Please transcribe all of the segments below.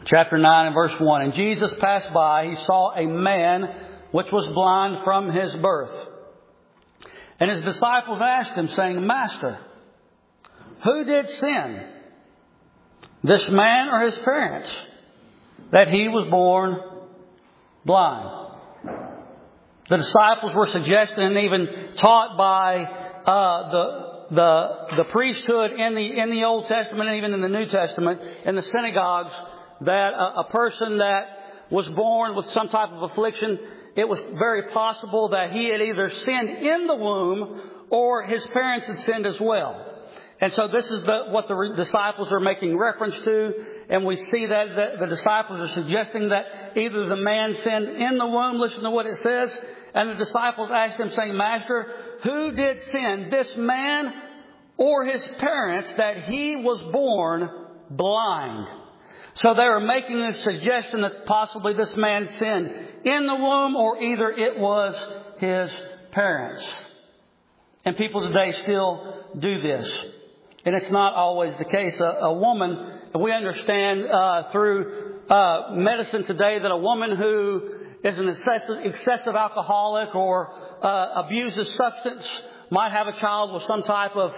chapter 9 and verse 1. And Jesus passed by. He saw a man which was blind from his birth. And his disciples asked him, saying, Master, who did sin, this man or his parents, that he was born blind? The disciples were suggested and even taught by the priesthood in the Old Testament and even in the New Testament in the synagogues that a person that was born with some type of affliction, it was very possible that he had either sinned in the womb or his parents had sinned as well. And so this is what the disciples are making reference to. And we see that the disciples are suggesting that either the man sinned in the womb, listen to what it says. And the disciples asked him, saying, Master, who did sin, this man or his parents, that he was born blind? So they were making a suggestion that possibly this man sinned in the womb, or either it was his parents. And people today still do this. And it's not always the case. A woman, we understand through medicine today that a woman who is an excessive alcoholic or abuses substance might have a child with some type of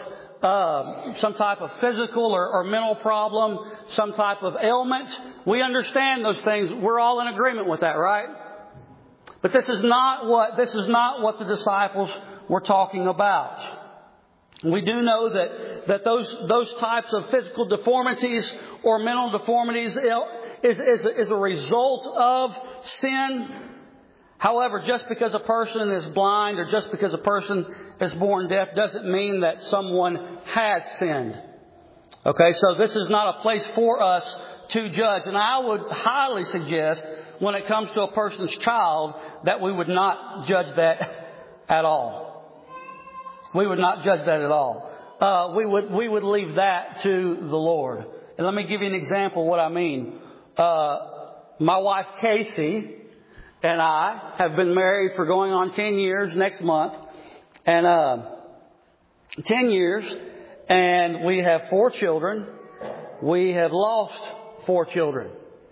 physical or mental problem, some type of ailment. We understand those things. We're all in agreement with that, right? But this is not what the disciples were talking about. We do know that those types of physical deformities or mental deformities is a result of sin. However, just because a person is blind or just because a person is born deaf doesn't mean that someone has sinned. Okay, so this is not a place for us to judge. And I would highly suggest when it comes to a person's child that we would not judge that at all. We would not judge that at all. We would leave that to the Lord. And let me give you an example of what I mean. My wife Casey and I have been married for going on 10 years next month. And 10 years. And we have 4 children. We have lost 4 children.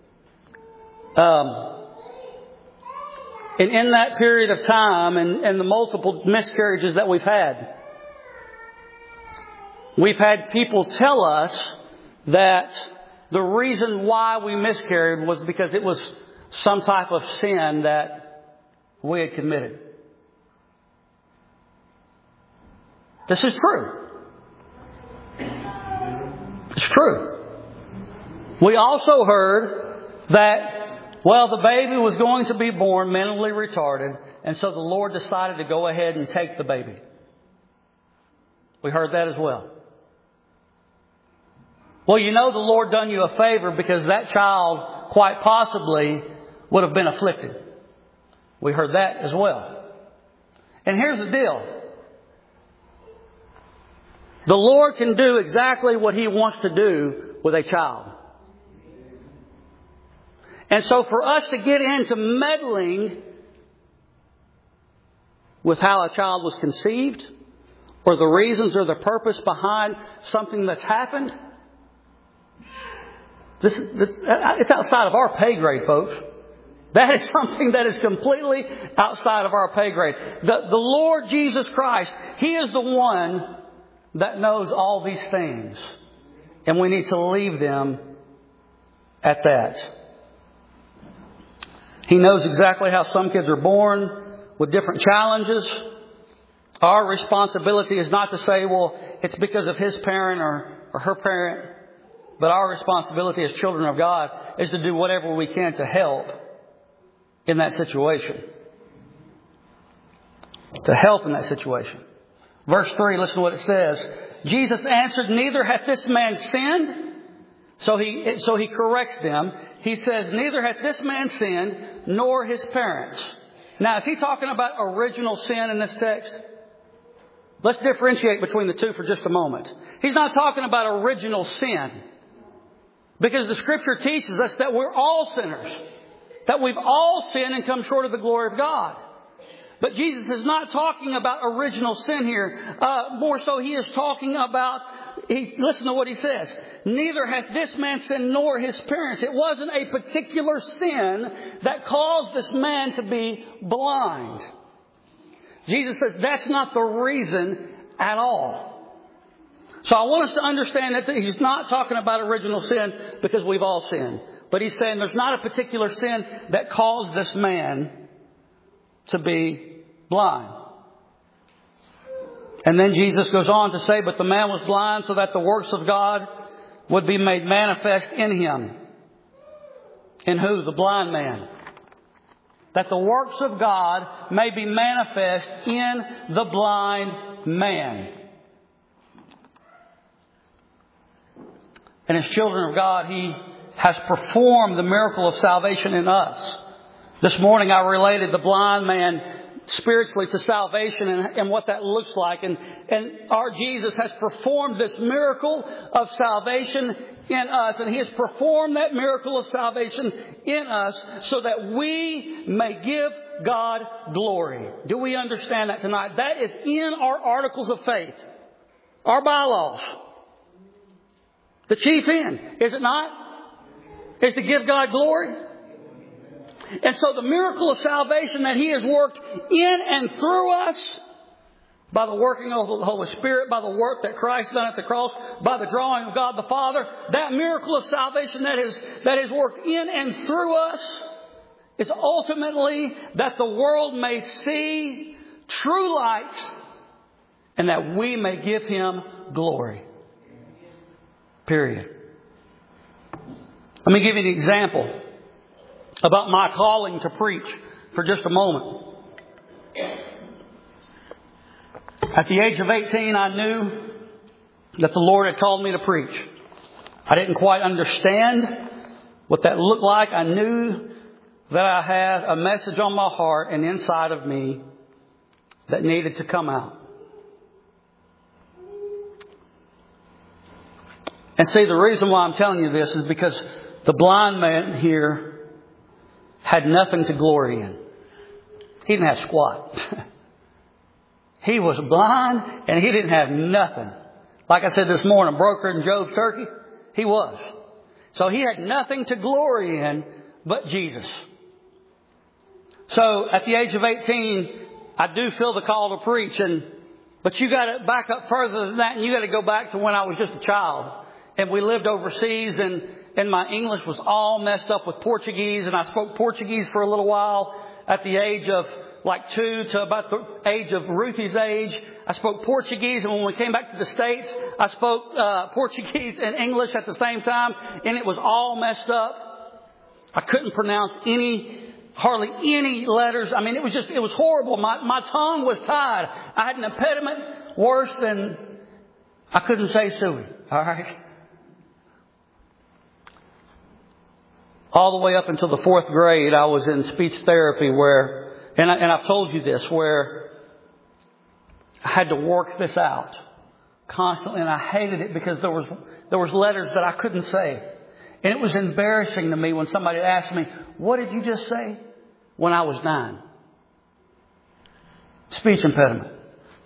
And in that period of time and the multiple miscarriages that we've had people tell us that the reason why we miscarried was because it was some type of sin that we had committed. This is true. It's true. We also heard that, well, the baby was going to be born mentally retarded, and so the Lord decided to go ahead and take the baby. We heard that as well. Well, you know the Lord done you a favor because that child quite possibly would have been afflicted. We heard that as well. And here's the deal. The Lord can do exactly what He wants to do with a child. And so for us to get into meddling with how a child was conceived or the reasons or the purpose behind something that's happened, it's outside of our pay grade, folks. That is something that is completely outside of our pay grade. The Lord Jesus Christ, He is the one that knows all these things. And we need to leave them at that. He knows exactly how some kids are born with different challenges. Our responsibility is not to say, well, it's because of his parent or her parent. But our responsibility as children of God is to do whatever we can to help in that situation. To help in that situation. Verse 3, listen to what it says. Jesus answered, neither hath this man sinned. So he corrects them. He says, neither hath this man sinned, nor his parents. Now, is he talking about original sin in this text? Let's differentiate between the two for just a moment. He's not talking about original sin. Because the Scripture teaches us that we're all sinners. That we've all sinned and come short of the glory of God. But Jesus is not talking about original sin here. More so, He is talking about, listen to what He says. Neither hath this man sinned nor his parents. It wasn't a particular sin that caused this man to be blind. Jesus says that's not the reason at all. So I want us to understand that He's not talking about original sin because we've all sinned. But He's saying there's not a particular sin that caused this man to be blind. And then Jesus goes on to say, but the man was blind so that the works of God would be made manifest in him. In who? The blind man. That the works of God may be manifest in the blind man. And as children of God, He has performed the miracle of salvation in us. This morning I related the blind man spiritually to salvation and what that looks like. And our Jesus has performed this miracle of salvation in us. And He has performed that miracle of salvation in us so that we may give God glory. Do we understand that tonight? That is in our articles of faith, our bylaws. The chief end, is it not? Is to give God glory. And so the miracle of salvation that He has worked in and through us by the working of the Holy Spirit, by the work that Christ done at the cross, by the drawing of God the Father, that miracle of salvation that is worked in and through us is ultimately that the world may see true light and that we may give Him glory. Period. Let me give you an example about my calling to preach for just a moment. At the age of 18, I knew that the Lord had called me to preach. I didn't quite understand what that looked like. I knew that I had a message on my heart and inside of me that needed to come out. And see, the reason why I'm telling you this is because the blind man here had nothing to glory in. He didn't have squat. He was blind and he didn't have nothing. Like I said this morning, broker in Job's turkey, he was. So he had nothing to glory in but Jesus. So at the age of 18, I do feel the call to preach. But you got to back up further than that, and you got to go back to when I was just a child. And we lived overseas, and my English was all messed up with Portuguese. And I spoke Portuguese for a little while at the age of like 2 to about the age of Ruthie's age. I spoke Portuguese. And when we came back to the States, I spoke Portuguese and English at the same time. And it was all messed up. I couldn't pronounce hardly any letters. I mean, it was horrible. My tongue was tied. I had an impediment worse than I couldn't say suey. All right. All the way up until the 4th grade, I was in speech therapy where, and I've told you this, where I had to work this out constantly, and I hated it because there was letters that I couldn't say. And it was embarrassing to me when somebody asked me, "What did you just say?" When I was 9. Speech impediment.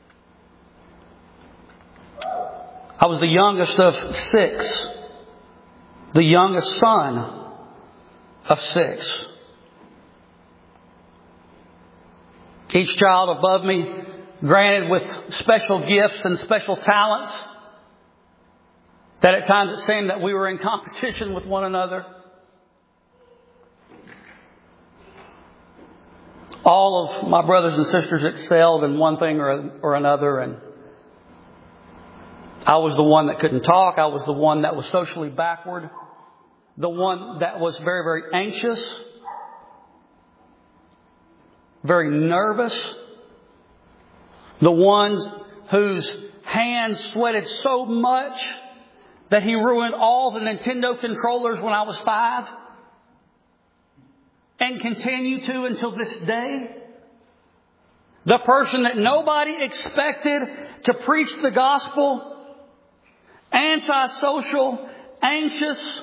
I was the youngest of 6. The youngest son of 6. Each child above me granted with special gifts and special talents that at times it seemed that we were in competition with one another. All of my brothers and sisters excelled in one thing or another, and I was the one that couldn't talk. I was the one that was socially backward. The one that was very, very anxious. Very nervous. The ones whose hands sweated so much that he ruined all the Nintendo controllers when I was 5. And continue to until this day. The person that nobody expected to preach the gospel. Antisocial, anxious,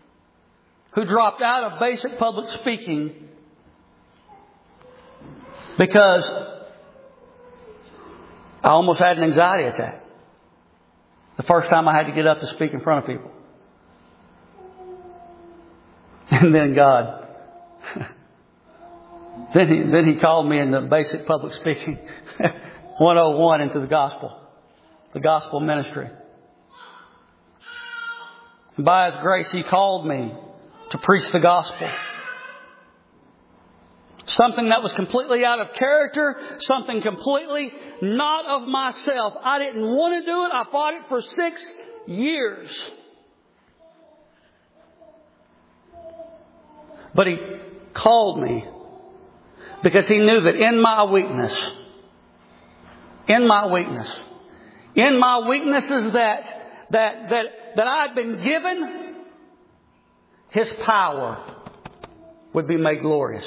who dropped out of basic public speaking Because I almost had an anxiety attack the first time I had to get up to speak in front of people. And then God, then He called me in the basic public speaking 101 into the gospel ministry. And by His grace, He called me to preach the gospel. Something that was completely out of character, something completely not of myself. I didn't want to do it. I fought it for 6 years. But He called me because He knew that in my weaknesses that I'd been given, His power would be made glorious.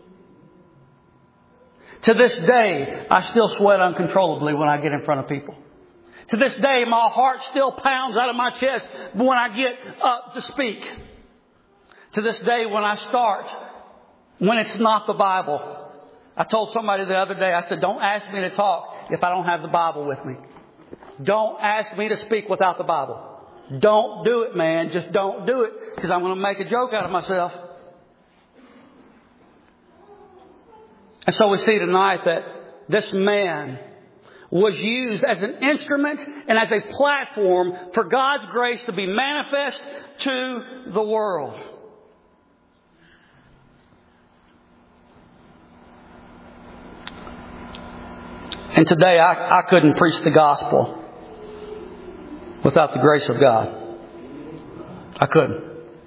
To this day, I still sweat uncontrollably when I get in front of people. To this day, my heart still pounds out of my chest when I get up to speak. To this day, when it's not the Bible. I told somebody the other day, I said, don't ask me to talk if I don't have the Bible with me. Don't ask me to speak without the Bible. Don't do it, man. Just don't do it, because I'm going to make a joke out of myself. And so we see tonight that this man was used as an instrument and as a platform for God's grace to be manifest to the world. And today I couldn't preach the gospel without the grace of God. I couldn't.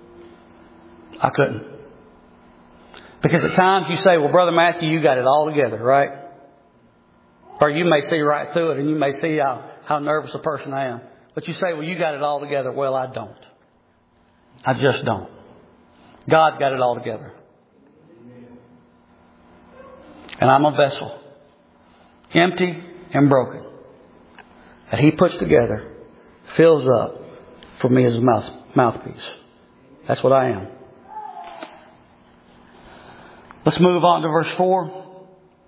Because at times you say, well, Brother Matthew, you got it all together, right? Or you may see right through it and you may see how nervous a person I am. But you say, well, you got it all together. Well, I don't. I just don't. God's got it all together. And I'm a vessel, empty and broken, that He puts together, fills up for me as a mouthpiece. That's what I am. Let's move on to verse 4.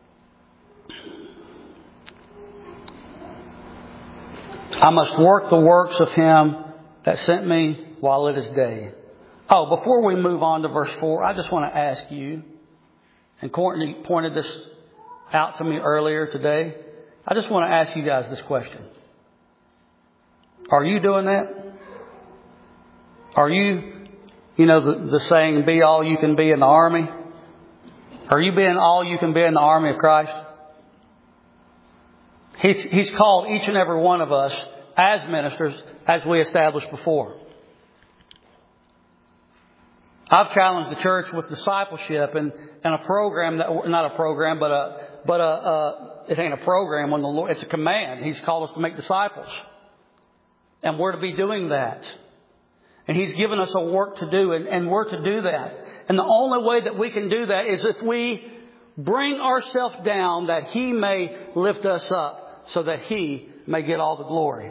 I must work the works of Him that sent me while it is day. Oh, before we move on to verse 4, I just want to ask you, and Courtney pointed this out to me earlier today. I just want to ask you guys this question. Are you doing that? Are you, the saying, be all you can be in the army? Are you being all you can be in the army of Christ? He's called each and every one of us as ministers, as we established before. I've challenged the church with discipleship and a program that, not a program, but it ain't a program when the Lord, it's a command. He's called us to make disciples. And we're to be doing that. And He's given us a work to do, and we're to do that. And the only way that we can do that is if we bring ourselves down, that He may lift us up, so that He may get all the glory.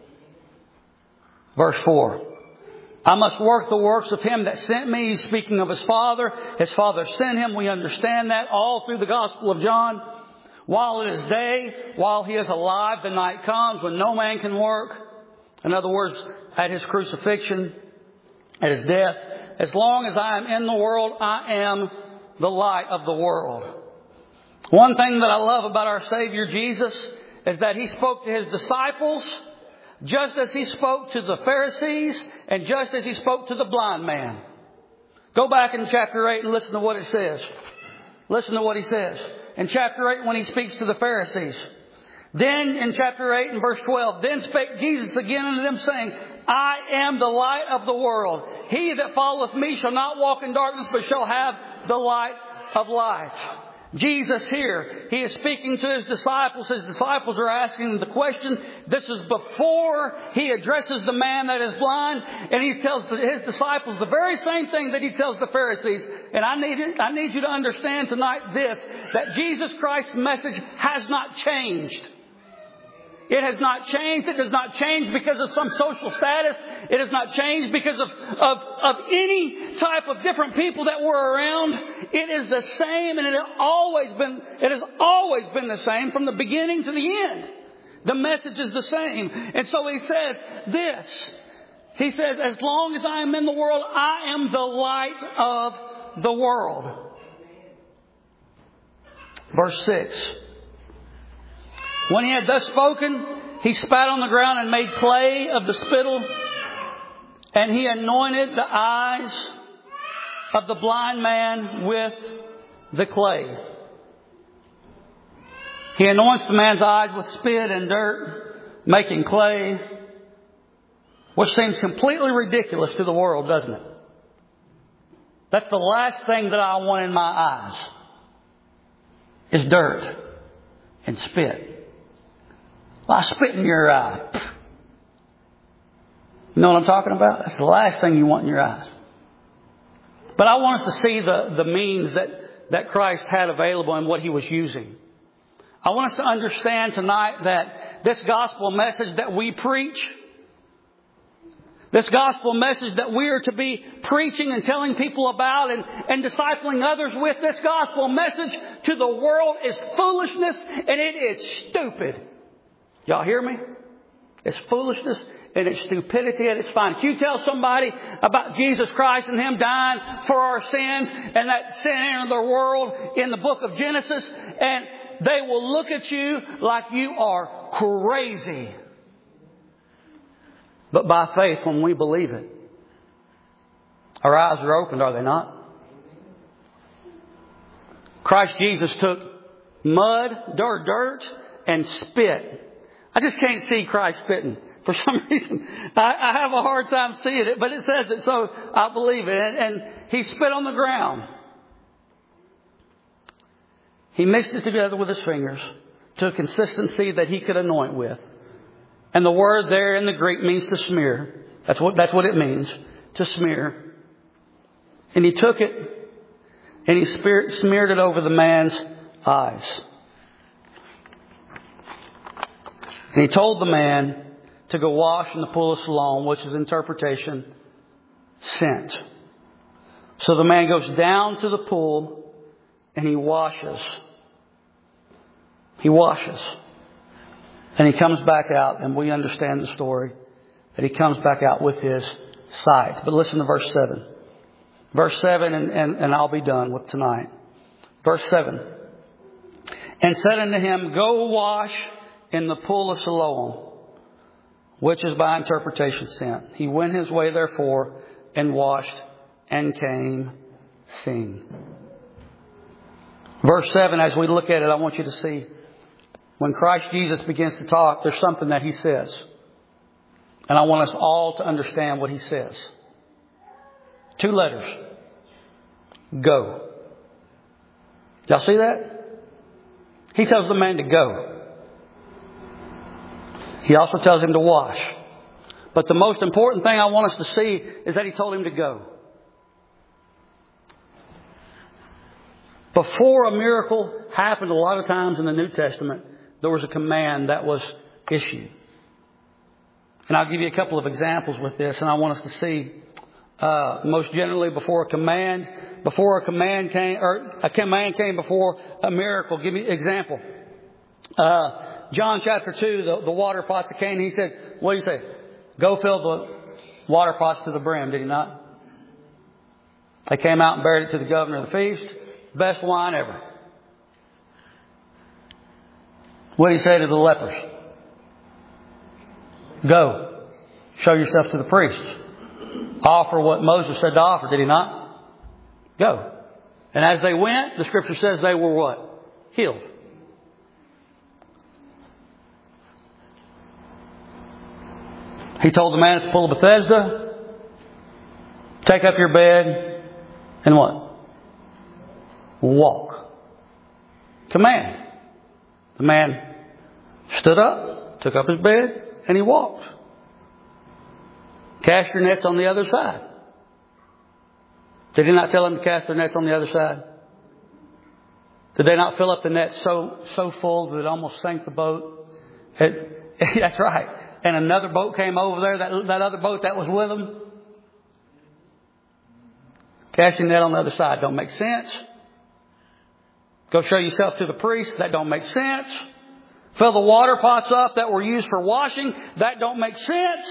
Verse 4. I must work the works of Him that sent me. He's speaking of His Father. His Father sent Him. We understand that all through the Gospel of John. While it is day, while He is alive, the night comes when no man can work. In other words, at His crucifixion, at His death. As long as I am in the world, I am the light of the world. One thing that I love about our Savior Jesus is that He spoke to His disciples just as He spoke to the Pharisees and just as He spoke to the blind man. Go back in chapter 8 and listen to what it says. Listen to what He says. In chapter 8 when He speaks to the Pharisees. Then in chapter 8 and verse 12, then spake Jesus again unto them, saying, I am the light of the world. He that followeth me shall not walk in darkness, but shall have the light of life. Jesus here, He is speaking to His disciples. His disciples are asking the question. This is before He addresses the man that is blind. And He tells His disciples the very same thing that He tells the Pharisees. And I need you to understand tonight this, that Jesus Christ's message has not changed. It has not changed. It does not change because of some social status. It has not changed because of any type of different people that were around. It is the same, and it has always been the same from the beginning to the end. The message is the same. And so he says this. He says, as long as I am in the world, I am the light of the world. Verse 6. When he had thus spoken, he spat on the ground and made clay of the spittle, and he anointed the eyes of the blind man with the clay. He anoints the man's eyes with spit and dirt, making clay, which seems completely ridiculous to the world, doesn't it? That's the last thing that I want in my eyes, is dirt and spit. Well, I spit in your eye. You know what I'm talking about? That's the last thing you want in your eyes. But I want us to see the means that Christ had available and what He was using. I want us to understand tonight that this gospel message that we preach, this gospel message that we are to be preaching and telling people about and discipling others with, this gospel message to the world is foolishness and it is stupid. Y'all hear me? It's foolishness and it's stupidity at its finest. You tell somebody about Jesus Christ and Him dying for our sins and that sin entered the world in the book of Genesis, and they will look at you like you are crazy. But by faith, when we believe it, our eyes are opened, are they not? Christ Jesus took mud, dirt, and spit. I just can't see Christ spitting. For some reason, I have a hard time seeing it, but it says it, so I believe it. And He spit on the ground. He mixed it together with His fingers to a consistency that He could anoint with. And the word there in the Greek means to smear. That's what it means, to smear. And He took it and He smeared it over the man's eyes. And He told the man to go wash in the pool of Siloam, which is interpretation, sent. So the man goes down to the pool and he washes. He washes. And he comes back out, and we understand the story, that he comes back out with his sight. But listen to verse 7. Verse 7, and I'll be done with tonight. Verse 7. And said unto him, go wash in the pool of Siloam, which is by interpretation sent. He went his way therefore and washed and came seeing. Verse 7, as we look at it, I want you to see when Christ Jesus begins to talk, there's something that He says. And I want us all to understand what He says. 2 letters. Go. Y'all see that? He tells the man to go. He also tells him to wash. But the most important thing I want us to see is that He told him to go. Before a miracle happened, a lot of times in the New Testament, there was a command that was issued. And I'll give you a couple of examples with this, and I want us to see most generally before a command came, or a command came before a miracle. Give me an example. John chapter 2, the water pots of Canaan, He said, what do you say? Go fill the water pots to the brim, did He not? They came out and buried it to the governor of the feast. Best wine ever. What did He say to the lepers? Go. Show yourself to the priests. Offer what Moses said to offer, did He not? Go. And as they went, the Scripture says they were what? Healed. He told the man at the pool of Bethesda, take up your bed and what? Walk. Command. The man stood up, took up his bed, and he walked. Cast your nets on the other side. Did He not tell them to cast their nets on the other side? Did they not fill up the net so full that it almost sank the boat? That's right. And another boat came over there, that other boat that was with them. Casting net on the other side don't make sense. Go show yourself to the priest. That don't make sense. Fill the water pots up that were used for washing. That don't make sense.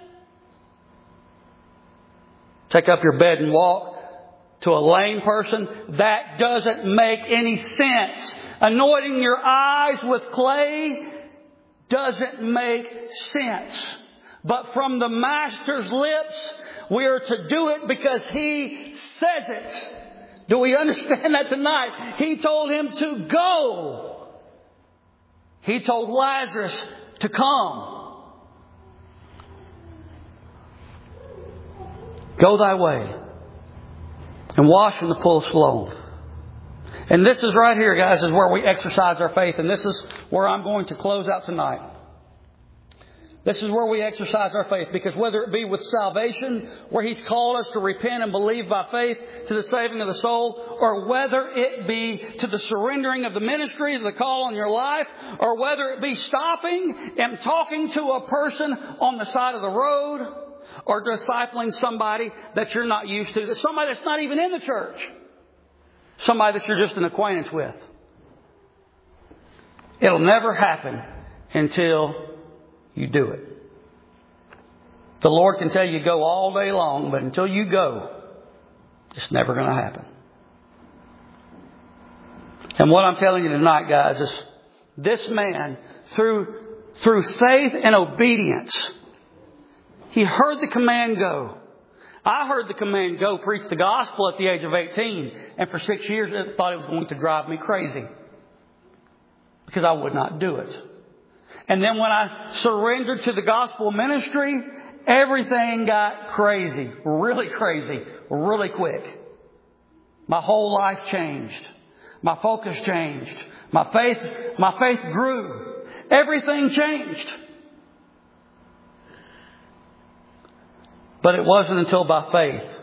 Take up your bed and walk to a lame person. That doesn't make any sense. Anointing your eyes with clay doesn't make sense. But from the Master's lips, we are to do it because He says it. Do we understand that tonight? He told him to go. He told Lazarus to come. Go thy way and wash in the pool of Siloam. And this is right here, guys, is where we exercise our faith. And this is where I'm going to close out tonight. This is where we exercise our faith, because whether it be with salvation, where He's called us to repent and believe by faith to the saving of the soul, or whether it be to the surrendering of the ministry, the call on your life, or whether it be stopping and talking to a person on the side of the road, or discipling somebody that you're not used to, somebody that's not even in the church, somebody that you're just an acquaintance with. It'll never happen until you do it. The Lord can tell you go all day long, but until you go, it's never going to happen. And what I'm telling you tonight, guys, is this man, through faith and obedience, he heard the command go. I heard the command go preach the gospel at the age of 18. And for 6 years, I thought it was going to drive me crazy, because I would not do it. And then when I surrendered to the gospel ministry, everything got crazy, really quick. My whole life changed. My focus changed. My faith grew. Everything changed. But it wasn't until by faith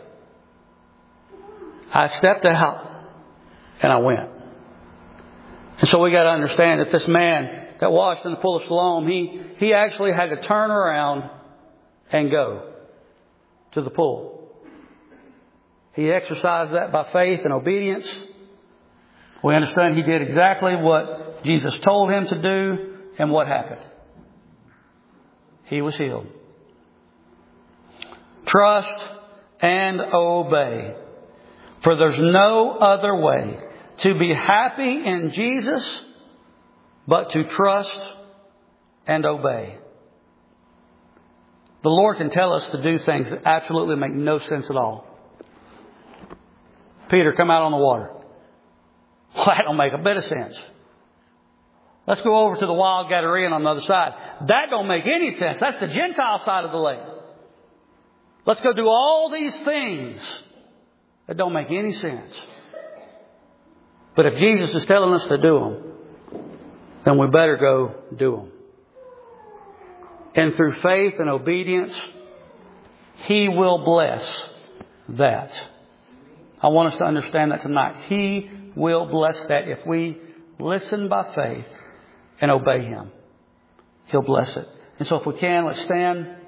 I stepped out and I went. And so we got to understand that this man that washed in the pool of Siloam, he actually had to turn around and go to the pool. He exercised that by faith and obedience. We understand he did exactly what Jesus told him to do, and what happened? He was healed. Trust and obey. For there's no other way to be happy in Jesus but to trust and obey. The Lord can tell us to do things that absolutely make no sense at all. Peter, come out on the water. Well, that don't make a bit of sense. Let's go over to the wild Gadarean on the other side. That don't make any sense. That's the Gentile side of the lake. Let's go do all these things that don't make any sense. But if Jesus is telling us to do them, then we better go do them. And through faith and obedience, He will bless that. I want us to understand that tonight. He will bless that if we listen by faith and obey Him. He'll bless it. And so if we can, let's stand.